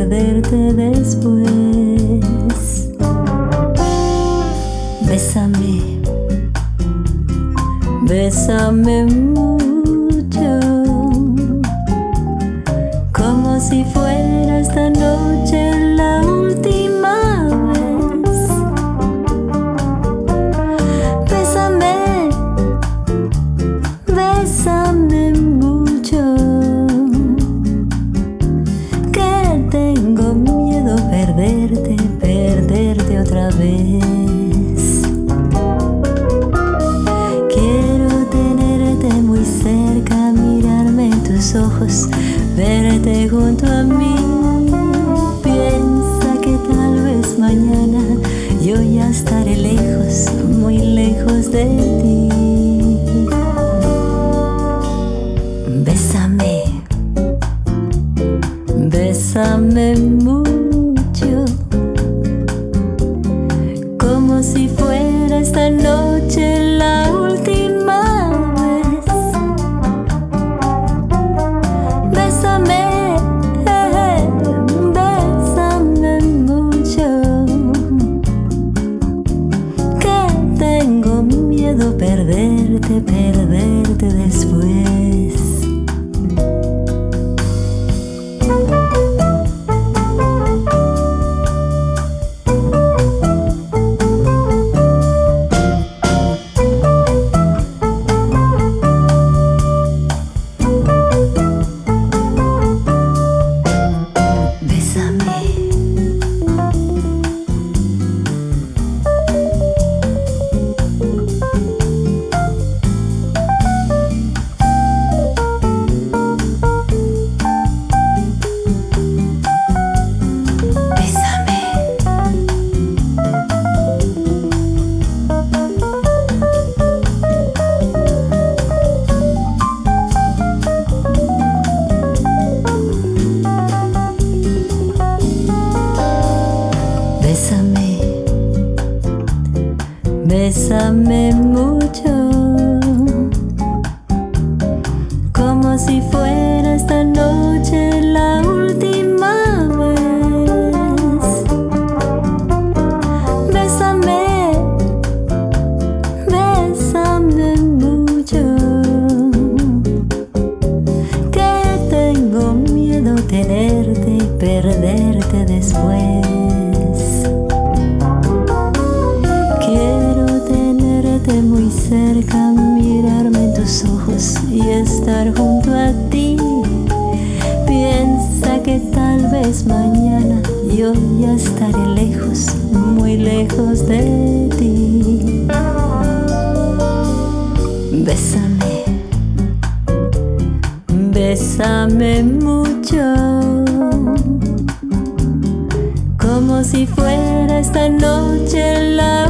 perderte después. Bésame, bésame mucho, como si fuera esta noche la última vez. Bésame, bésame mucho, que tengo miedo perderte, perderte otra vez. Quiero tenerte muy cerca, mirarme en tus ojos, verte junto a mí. Piensa que tal vez mañana yo ya estaré lejos, muy lejos de ti. Bésame, bésame mucho, como si fuera esta noche la última vez. Bésame, bésame mucho, que tengo miedo perderte, perderte después. Bésame mucho, como si fuera esta noche la última vez. Bésame, bésame mucho, que tengo miedo tenerte y perderte después. Muy cerca, mirarme en tus ojos y estar junto a ti. Piensa que tal vez mañana yo ya estaré lejos, muy lejos de ti. Bésame, bésame mucho, como si fuera esta noche la